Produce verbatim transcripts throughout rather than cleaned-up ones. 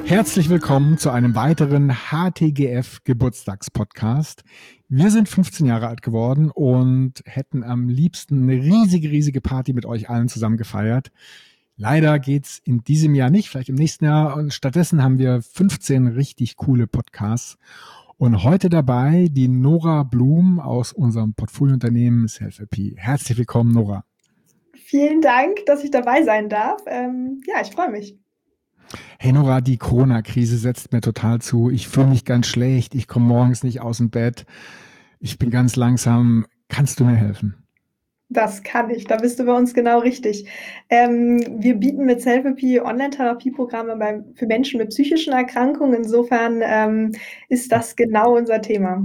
Herzlich willkommen zu einem weiteren H T G F-Geburtstagspodcast. Wir sind fünfzehn Jahre alt geworden und hätten am liebsten eine riesige, riesige Party mit euch allen zusammen gefeiert. Leider geht's in diesem Jahr nicht, vielleicht im nächsten Jahr. Und stattdessen haben wir fünfzehn richtig coole Podcasts. Und heute dabei die Nora Blum aus unserem Portfoliounternehmen Self-A P. Herzlich willkommen, Nora. Vielen Dank, dass ich dabei sein darf. Ähm, ja, ich freue mich. Hey Nora, die Corona-Krise setzt mir total zu. Ich fühle mich ganz schlecht. Ich komme morgens nicht aus dem Bett. Ich bin ganz langsam. Kannst du mir helfen? Das kann ich. Da bist du bei uns genau richtig. Ähm, wir bieten mit Self-A P Online-Therapieprogramme bei, für Menschen mit psychischen Erkrankungen. Insofern ähm, ist das genau unser Thema.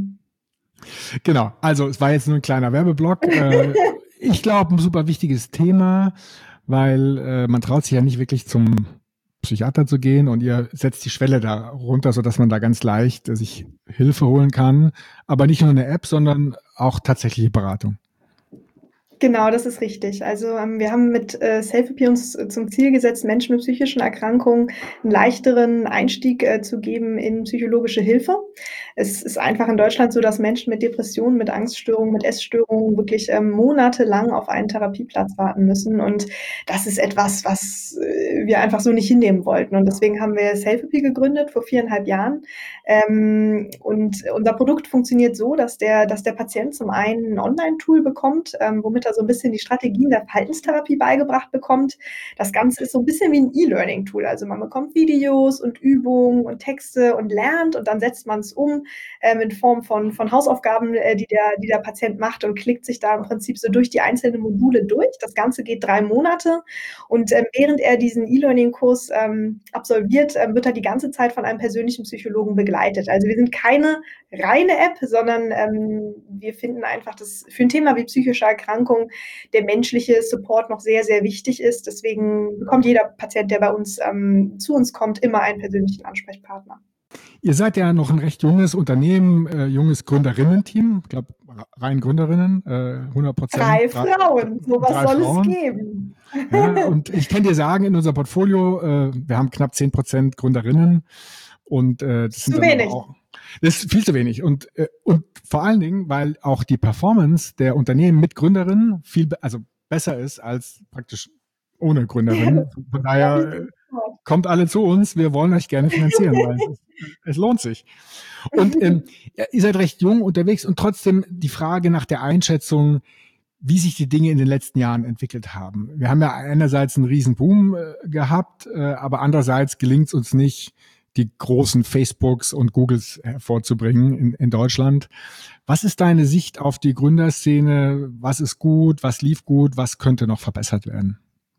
Genau. Also es war jetzt nur ein kleiner Werbeblock. Äh, ich glaube, ein super wichtiges Thema, weil äh, man traut sich ja nicht wirklich zum Psychiater zu gehen und ihr setzt die Schwelle da runter, sodass man da ganz leicht äh, sich Hilfe holen kann. Aber nicht nur eine App, sondern auch tatsächliche Beratung. Genau, das ist richtig. Also ähm, wir haben mit äh, Self-A P uns äh, zum Ziel gesetzt, Menschen mit psychischen Erkrankungen einen leichteren Einstieg äh, zu geben in psychologische Hilfe. Es ist einfach in Deutschland so, dass Menschen mit Depressionen, mit Angststörungen, mit Essstörungen wirklich ähm, monatelang auf einen Therapieplatz warten müssen. Und das ist etwas, was äh, wir einfach so nicht hinnehmen wollten. Und deswegen haben wir Self-A P gegründet vor viereinhalb Jahren. Ähm, und unser Produkt funktioniert so, dass der, dass der Patient zum einen ein Online-Tool bekommt, ähm, womit er so ein bisschen die Strategien der Verhaltenstherapie beigebracht bekommt. Das Ganze ist so ein bisschen wie ein E-Learning-Tool. Also man bekommt Videos und Übungen und Texte und lernt und dann setzt man es um ähm, in Form von, von Hausaufgaben, äh, die, der, die der Patient macht und klickt sich da im Prinzip so durch die einzelnen Module durch. Das Ganze geht drei Monate und ähm, während er diesen E-Learning-Kurs ähm, absolviert, ähm, wird er die ganze Zeit von einem persönlichen Psychologen begleitet. Also wir sind keine reine App, sondern ähm, wir finden einfach, dass für ein Thema wie psychische Erkrankung der menschliche Support noch sehr, sehr wichtig ist. Deswegen bekommt jeder Patient, der bei uns ähm, zu uns kommt, immer einen persönlichen Ansprechpartner. Ihr seid ja noch ein recht junges Unternehmen, äh, junges Gründerinnen-Team. Ich glaube, rein Gründerinnen, äh, hundert Prozent. Drei Frauen, sowas drei soll Frauen. es geben. Ja, und ich kann dir sagen, in unserem Portfolio, äh, wir haben knapp zehn Prozent Gründerinnen. Und äh, das sind Zu dann wenig. aber auch, das ist viel zu wenig. Und, äh, und vor allen Dingen, weil auch die Performance der Unternehmen mit Gründerinnen viel be- also besser ist als praktisch ohne Gründerinnen. Von daher äh, kommt alle zu uns, wir wollen euch gerne finanzieren, weil es, ist, es lohnt sich. Und ähm, ja, ihr seid recht jung unterwegs und trotzdem die Frage nach der Einschätzung, wie sich die Dinge in den letzten Jahren entwickelt haben. Wir haben ja einerseits einen riesen Boom äh, gehabt, äh, aber andererseits gelingt es uns nicht, die großen Facebooks und Googles hervorzubringen in, in Deutschland. Was ist deine Sicht auf die Gründerszene? Was ist gut? Was lief gut? Was könnte noch verbessert werden?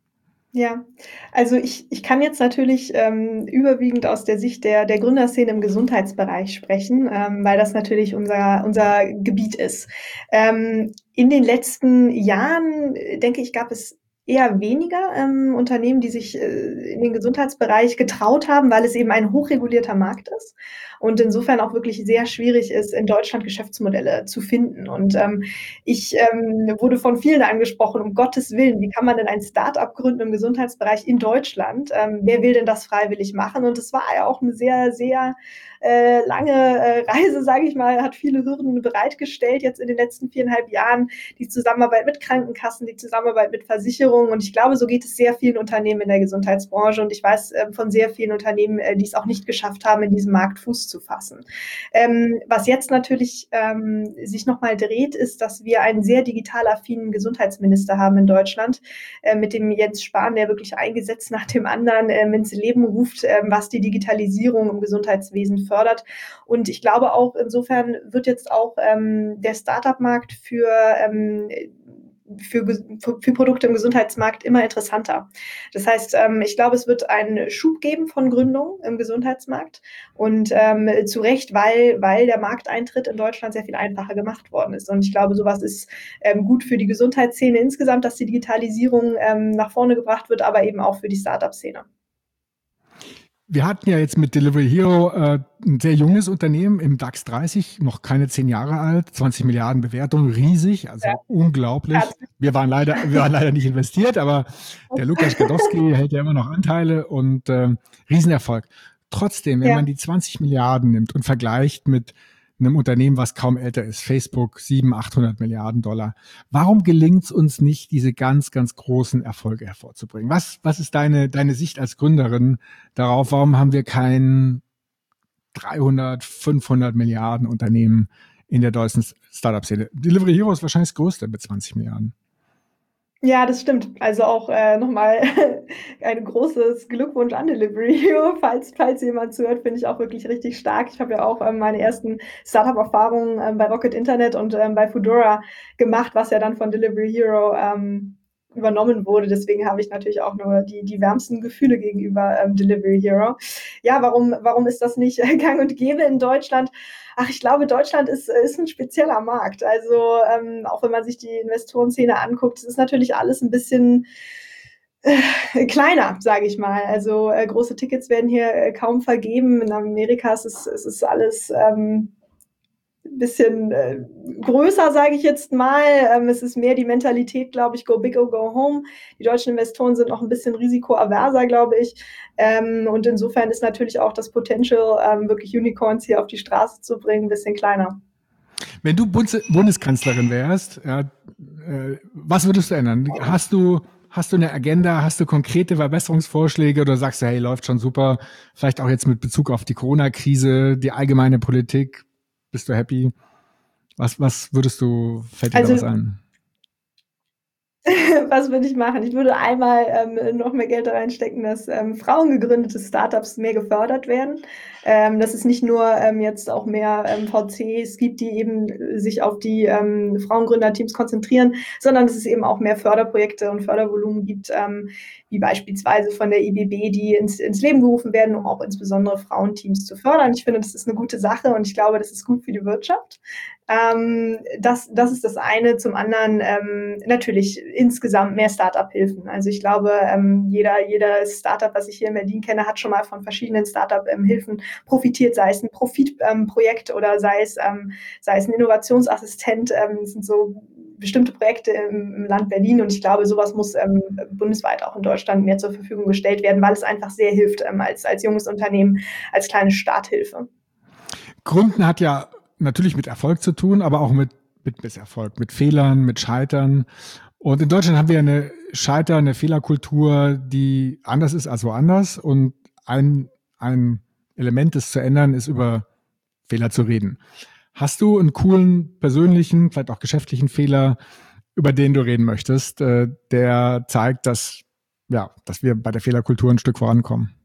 Ja, also ich, ich kann jetzt natürlich ähm, überwiegend aus der Sicht der, der Gründerszene im Gesundheitsbereich sprechen, ähm, weil das natürlich unser, unser Gebiet ist. Ähm, in den letzten Jahren, äh, denke ich, gab es eher weniger ähm, Unternehmen, die sich äh, in den Gesundheitsbereich getraut haben, weil es eben ein hochregulierter Markt ist und insofern auch wirklich sehr schwierig ist, in Deutschland Geschäftsmodelle zu finden. Und ähm, ich ähm, wurde von vielen angesprochen, um Gottes Willen, wie kann man denn ein Start-up gründen im Gesundheitsbereich in Deutschland? Ähm, wer will denn das freiwillig machen? Und es war ja auch eine sehr, sehr äh, lange äh, Reise, sage ich mal, hat viele Hürden bereitgestellt jetzt in den letzten viereinhalb Jahren. Die Zusammenarbeit mit Krankenkassen, die Zusammenarbeit mit Versicherungen. Und ich glaube, so geht es sehr vielen Unternehmen in der Gesundheitsbranche. Und ich weiß äh, von sehr vielen Unternehmen, äh, die es auch nicht geschafft haben, in diesem Markt Fuß zu fassen. Ähm, was jetzt natürlich ähm, sich nochmal dreht, ist, dass wir einen sehr digital affinen Gesundheitsminister haben in Deutschland, äh, mit dem Jens Spahn, der wirklich ein Gesetz nach dem anderen äh, ins Leben ruft, äh, was die Digitalisierung im Gesundheitswesen fördert. Und ich glaube auch, insofern wird jetzt auch ähm, der Startup-Markt für ähm, Für, für Produkte im Gesundheitsmarkt immer interessanter. Das heißt, ähm, ich glaube, es wird einen Schub geben von Gründungen im Gesundheitsmarkt und ähm, zu Recht, weil, weil der Markteintritt in Deutschland sehr viel einfacher gemacht worden ist. Und ich glaube, sowas ist ähm, gut für die Gesundheitsszene insgesamt, dass die Digitalisierung ähm, nach vorne gebracht wird, aber eben auch für die Startup-Szene. Wir hatten ja jetzt mit Delivery Hero äh, ein sehr junges Unternehmen im DAX dreißig, noch keine zehn Jahre alt, zwanzig Milliarden Bewertung, riesig, also ja. Unglaublich. Wir waren leider, wir waren leider nicht investiert, aber der Lukas Gadowski hält ja immer noch Anteile und äh, Riesenerfolg. trotzdem, wenn Ja. man die zwanzig Milliarden nimmt und vergleicht mit einem Unternehmen, was kaum älter ist, Facebook, siebenhundert, achthundert Milliarden Dollar. Warum gelingt es uns nicht, diese ganz, ganz großen Erfolge hervorzubringen? Was, was ist deine, deine Sicht als Gründerin darauf? Warum haben wir kein dreihundert, fünfhundert Milliarden Unternehmen in der deutschen Startup-Szene? Delivery Hero ist wahrscheinlich das größte mit zwanzig Milliarden. Ja, das stimmt. Also auch äh, nochmal ein großes Glückwunsch an Delivery Hero. Falls, falls jemand zuhört, finde ich auch wirklich richtig stark. Ich habe ja auch ähm, meine ersten Startup-Erfahrungen ähm, bei Rocket Internet und ähm, bei Foodora gemacht, was ja dann von Delivery Hero ähm, übernommen wurde. Deswegen habe ich natürlich auch nur die, die wärmsten Gefühle gegenüber ähm, Delivery Hero. Ja, warum, warum ist das nicht gang und gäbe in Deutschland? Ach, ich glaube, Deutschland ist, ist ein spezieller Markt. Also ähm, auch wenn man sich die Investorenszene anguckt, es ist natürlich alles ein bisschen äh, kleiner, sage ich mal. Also äh, große Tickets werden hier äh, kaum vergeben. In Amerika ist es, es ist alles ähm, ein bisschen äh, größer, sage ich jetzt mal. Ähm, es ist mehr die Mentalität, glaube ich, go big or go home. Die deutschen Investoren sind noch ein bisschen risikoaverser, glaube ich. Ähm, und insofern ist natürlich auch das Potential, ähm, wirklich Unicorns hier auf die Straße zu bringen, ein bisschen kleiner. Wenn du Bundes- Bundeskanzlerin wärst, ja, äh, was würdest du ändern? Hast du, hast du eine Agenda, hast du konkrete Verbesserungsvorschläge oder sagst du, hey, läuft schon super, vielleicht auch jetzt mit Bezug auf die Corona-Krise, die allgemeine Politik, bist du happy? Was, was würdest du, fällt dir Also, da was ein? Was würde ich machen? Ich würde einmal ähm, noch mehr Geld da reinstecken, dass ähm, frauengegründete Startups mehr gefördert werden. Ähm, dass es nicht nur ähm, jetzt auch mehr ähm, V Cs gibt, die eben äh, sich auf die ähm, Frauengründerteams konzentrieren, sondern dass es eben auch mehr Förderprojekte und Fördervolumen gibt, ähm, wie beispielsweise von der I B B, die ins, ins Leben gerufen werden, um auch insbesondere Frauenteams zu fördern. Ich finde, das ist eine gute Sache und ich glaube, das ist gut für die Wirtschaft. Ähm, das, das ist das eine. Zum anderen ähm, natürlich insgesamt mehr Startup-Hilfen. Also ich glaube, ähm, jeder, jeder Startup, was ich hier in Berlin kenne, hat schon mal von verschiedenen Startup-Hilfen profitiert, sei es ein Profitprojekt ähm, oder sei es, ähm, sei es ein Innovationsassistent. Ähm, das sind so bestimmte Projekte im, im Land Berlin und ich glaube, sowas muss ähm, bundesweit auch in Deutschland mehr zur Verfügung gestellt werden, weil es einfach sehr hilft ähm, als, als junges Unternehmen, als kleine Starthilfe. Gründen hat ja natürlich mit Erfolg zu tun, aber auch mit, mit Misserfolg, mit Fehlern, mit Scheitern. Und in Deutschland haben wir eine Scheiter-, eine Fehlerkultur, die anders ist als woanders. Und ein, ein Element, das zu ändern, ist über Fehler zu reden. Hast du einen coolen persönlichen, vielleicht auch geschäftlichen Fehler, über den du reden möchtest, äh, der zeigt, dass, ja, dass wir bei der Fehlerkultur ein Stück vorankommen?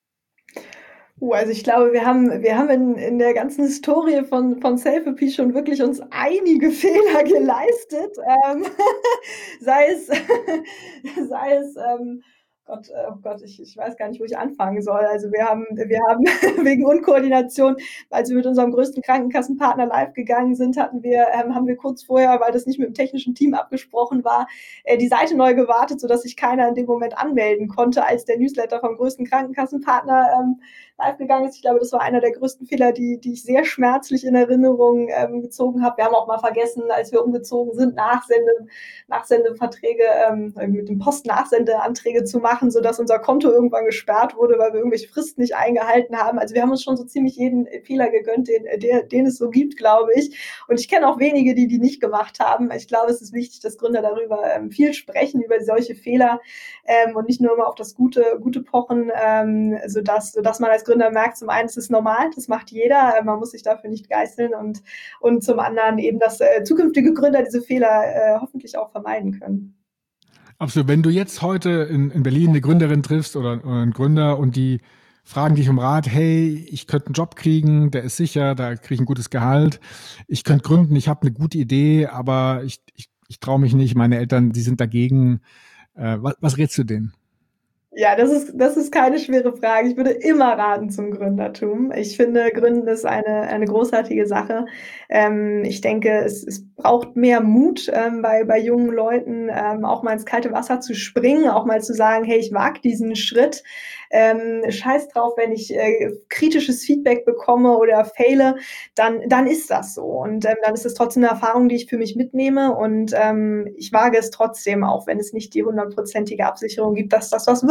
Uh, also ich glaube, wir haben, wir haben in, in der ganzen Historie von, von Selfie schon wirklich uns einige Fehler geleistet. Ähm, sei es, sei es, ähm, Gott, oh Gott, ich, ich weiß gar nicht, wo ich anfangen soll. Also wir haben, wir haben wegen Unkoordination, als wir mit unserem größten Krankenkassenpartner live gegangen sind, hatten wir, ähm, haben wir kurz vorher, weil das nicht mit dem technischen Team abgesprochen war, äh, die Seite neu gewartet, sodass sich keiner in dem Moment anmelden konnte, als der Newsletter vom größten Krankenkassenpartner ähm, live gegangen ist. Ich glaube, das war einer der größten Fehler, die, die ich sehr schmerzlich in Erinnerung ähm, gezogen habe. Wir haben auch mal vergessen, als wir umgezogen sind, Nachsende, Nachsendeverträge ähm, mit dem Post-Nachsendeanträge zu machen, sodass unser Konto irgendwann gesperrt wurde, weil wir irgendwelche Fristen nicht eingehalten haben. Also wir haben uns schon so ziemlich jeden Fehler gegönnt, den, den, den es so gibt, glaube ich. Und ich kenne auch wenige, die die nicht gemacht haben. Ich glaube, es ist wichtig, dass Gründer darüber ähm, viel sprechen, über solche Fehler ähm, und nicht nur immer auf das Gute, Gute pochen, ähm, sodass, sodass man als Gründer merkt, zum einen, es ist normal, das macht jeder, man muss sich dafür nicht geißeln und, und zum anderen eben, dass äh, zukünftige Gründer diese Fehler äh, hoffentlich auch vermeiden können. Absolut. Wenn du jetzt heute in, in Berlin eine Gründerin triffst oder, oder einen Gründer und die fragen dich um Rat, hey, ich könnte einen Job kriegen, der ist sicher, da kriege ich ein gutes Gehalt, ich könnte gründen, ich habe eine gute Idee, aber ich, ich, ich traue mich nicht, meine Eltern, die sind dagegen. Äh, was, was rätst du denen? Ja, das ist, das ist keine schwere Frage. Ich würde immer raten zum Gründertum. Ich finde, Gründen ist eine, eine großartige Sache. Ähm, ich denke, es, es braucht mehr Mut ähm, bei, bei jungen Leuten, ähm, auch mal ins kalte Wasser zu springen, auch mal zu sagen, hey, ich wage diesen Schritt. Ähm, scheiß drauf, wenn ich äh, kritisches Feedback bekomme oder faile, dann, dann ist das so. Und ähm, dann ist es trotzdem eine Erfahrung, die ich für mich mitnehme. Und ähm, ich wage es trotzdem, auch wenn es nicht die hundertprozentige Absicherung gibt, dass das was wird.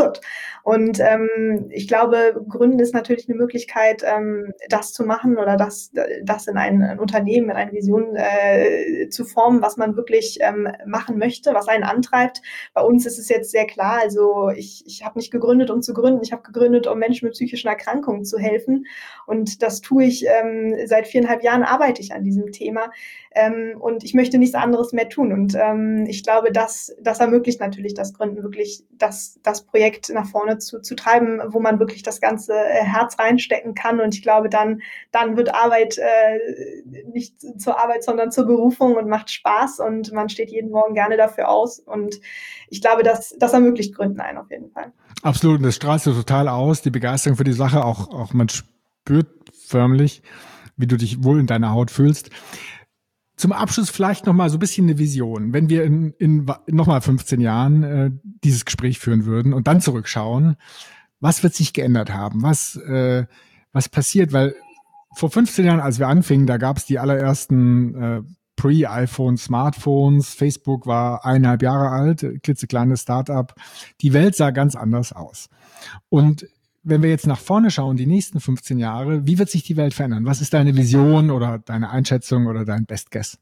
wird. Und ähm, ich glaube, Gründen ist natürlich eine Möglichkeit, ähm, das zu machen oder das, das in ein, ein Unternehmen, in eine Vision äh, zu formen, was man wirklich ähm, machen möchte, was einen antreibt. Bei uns ist es jetzt sehr klar, also ich, ich habe nicht gegründet, um zu gründen, ich habe gegründet, um Menschen mit psychischen Erkrankungen zu helfen. Und das tue ich, ähm, seit viereinhalb Jahren arbeite ich an diesem Thema. Ähm, und ich möchte nichts anderes mehr tun. Und ähm, ich glaube, das, das ermöglicht natürlich das Gründen, wirklich das, das Projekt nach vorne zu, zu treiben, wo man wirklich das ganze Herz reinstecken kann. Und ich glaube, dann, dann wird Arbeit äh, nicht zur Arbeit, sondern zur Berufung und macht Spaß. Und man steht jeden Morgen gerne dafür aus. Und ich glaube, das, das ermöglicht Gründen einen auf jeden Fall. Absolut, das strahlst du total aus, die Begeisterung für die Sache, auch, auch man spürt förmlich, wie du dich wohl in deiner Haut fühlst. Zum Abschluss vielleicht nochmal so ein bisschen eine Vision. Wenn wir in, in nochmal fünfzehn Jahren äh, dieses Gespräch führen würden und dann zurückschauen, was wird sich geändert haben? Was, äh, was passiert? Weil vor fünfzehn Jahren, als wir anfingen, da gab es die allerersten äh, Pre-iPhone-Smartphones. Facebook war eineinhalb Jahre alt, klitzekleines Start-up. Die Welt sah ganz anders aus. Und wenn wir jetzt nach vorne schauen, die nächsten fünfzehn Jahre, wie wird sich die Welt verändern? Was ist deine Vision oder deine Einschätzung oder dein Best Guess?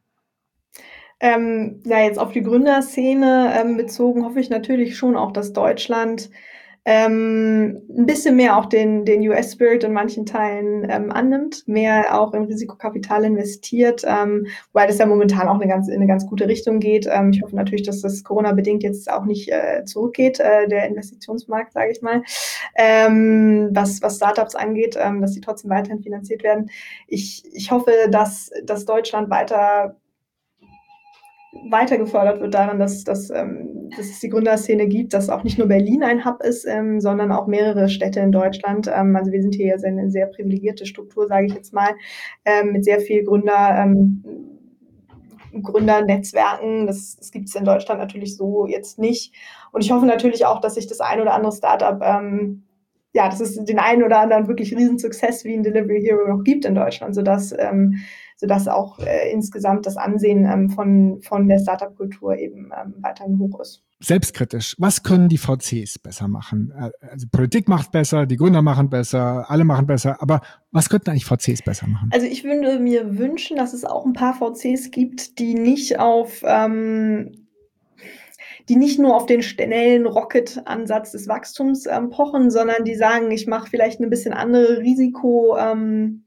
Ähm, ja, jetzt auf die Gründerszene ähm, bezogen, hoffe ich natürlich schon auch, dass Deutschland ähm, ein bisschen mehr auch den, den U S-Spirit in manchen Teilen ähm, annimmt, mehr auch in Risikokapital investiert, ähm, weil das ja momentan auch eine ganz, in eine ganz gute Richtung geht. Ähm, ich hoffe natürlich, dass das Corona-bedingt jetzt auch nicht äh, zurückgeht, äh, der Investitionsmarkt, sage ich mal, ähm, was, was Startups angeht, ähm, dass sie trotzdem weiterhin finanziert werden. Ich, ich hoffe, dass, dass Deutschland weiter weiter gefördert wird daran, dass, dass, ähm, dass es die Gründerszene gibt, dass auch nicht nur Berlin ein Hub ist, ähm, sondern auch mehrere Städte in Deutschland. Ähm, also wir sind hier ja eine sehr privilegierte Struktur, sage ich jetzt mal, ähm, mit sehr viel Gründer, ähm, Gründernetzwerken. Das, das gibt es in Deutschland natürlich so jetzt nicht. Und ich hoffe natürlich auch, dass sich das ein oder andere Startup, ähm, ja, dass es den einen oder anderen wirklich Riesensuccess wie ein Delivery Hero noch gibt in Deutschland, sodass ähm, sodass auch äh, insgesamt das Ansehen ähm, von, von der Startup-Kultur eben ähm, weiterhin hoch ist. Selbstkritisch. Was können die V Cs besser machen? Also Politik macht besser, die Gründer machen besser, alle machen besser, aber was könnten eigentlich V Cs besser machen? Also ich würde mir wünschen, dass es auch ein paar V Cs gibt, die nicht auf ähm, die nicht nur auf den schnellen Rocket-Ansatz des Wachstums ähm, pochen, sondern die sagen, ich mache vielleicht eine bisschen andere Risiko ähm,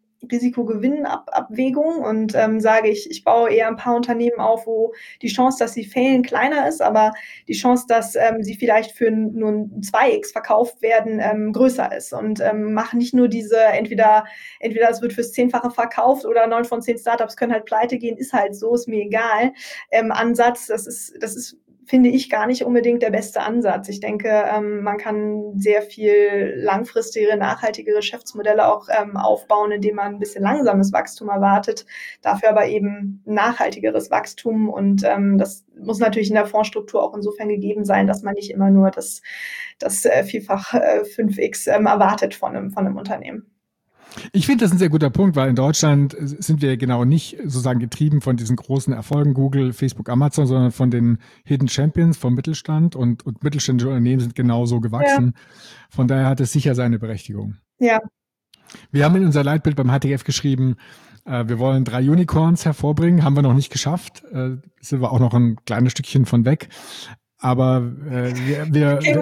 Risikogewinnabwägung und ähm, sage ich, ich baue eher ein paar Unternehmen auf, wo die Chance, dass sie failen, kleiner ist, aber die Chance, dass ähm, sie vielleicht für nur ein zwei x verkauft werden, ähm, größer ist und ähm, mache nicht nur diese, entweder entweder es wird fürs Zehnfache verkauft oder neun von zehn Startups können halt pleite gehen, ist halt so, ist mir egal. Ähm, Ansatz, das ist, das ist finde ich gar nicht unbedingt der beste Ansatz. Ich denke, ähm, man kann sehr viel langfristigere, nachhaltige Geschäftsmodelle auch ähm, aufbauen, indem man ein bisschen langsames Wachstum erwartet, dafür aber eben nachhaltigeres Wachstum. Und ähm, das muss natürlich in der Fondsstruktur auch insofern gegeben sein, dass man nicht immer nur das, das äh, Vielfach äh, fünf x ähm, erwartet von einem, von einem Unternehmen. Ich finde das ein sehr guter Punkt, weil in Deutschland sind wir genau nicht sozusagen getrieben von diesen großen Erfolgen, Google, Facebook, Amazon, sondern von den Hidden Champions vom Mittelstand und, und mittelständische Unternehmen sind genauso gewachsen. Ja. Von daher hat es sicher seine Berechtigung. Ja. Wir haben in unser Leitbild beim H T F geschrieben, äh, wir wollen drei Unicorns hervorbringen, haben wir noch nicht geschafft, äh, sind wir auch noch ein kleines Stückchen von weg. Aber äh, wir, wir, wir,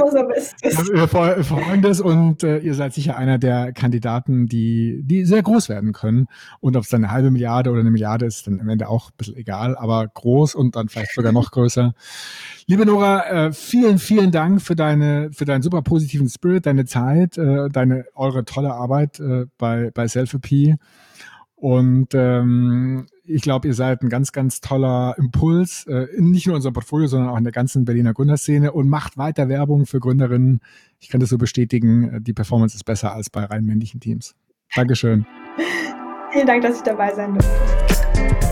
wir verfolgen das und äh, ihr seid sicher einer der Kandidaten, die die sehr groß werden können. Und ob es dann eine halbe Milliarde oder eine Milliarde ist, dann am Ende auch ein bisschen egal, aber groß und dann vielleicht sogar noch größer. Liebe Nora, äh, vielen, vielen Dank für deine für deinen super positiven Spirit, deine Zeit, äh, deine eure tolle Arbeit äh, bei bei Selfie. Und ähm, ich glaube, ihr seid ein ganz, ganz toller Impuls, äh, nicht nur in unserem Portfolio, sondern auch in der ganzen Berliner Gründerszene und macht weiter Werbung für Gründerinnen. Ich kann das so bestätigen, die Performance ist besser als bei rein männlichen Teams. Dankeschön. Vielen Dank, dass ich dabei sein durfte.